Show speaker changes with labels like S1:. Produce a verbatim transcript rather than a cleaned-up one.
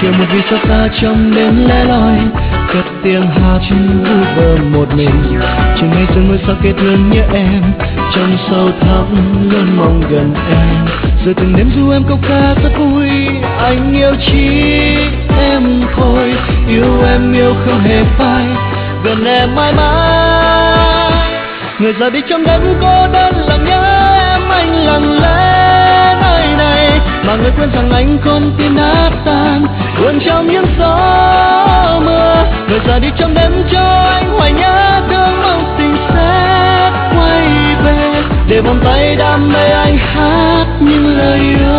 S1: chiều một vì sao xa trong đêm lẻ loi, cất tiếng hát vu vơ một mình. Chừng ngày sương mưa sao kết thương nhớ em, trong sâu thẳm luôn mong gần em. Rồi từng đêm du em câu ca rất vui, anh yêu chỉ em thôi. Yêu em yêu không hề phai, gần em mãi mãi. Người ra đi trong đêm cô đơn lặng nhớ em, anh lặng lẽ nơi này mà người quên rằng anh không tin nát tan buồn trong những gió mưa. Người ra đi trong đêm cho anh hoài nhớ thương mong tình sẽ quay về, để vòng tay đam mê anh hát những lời yêu.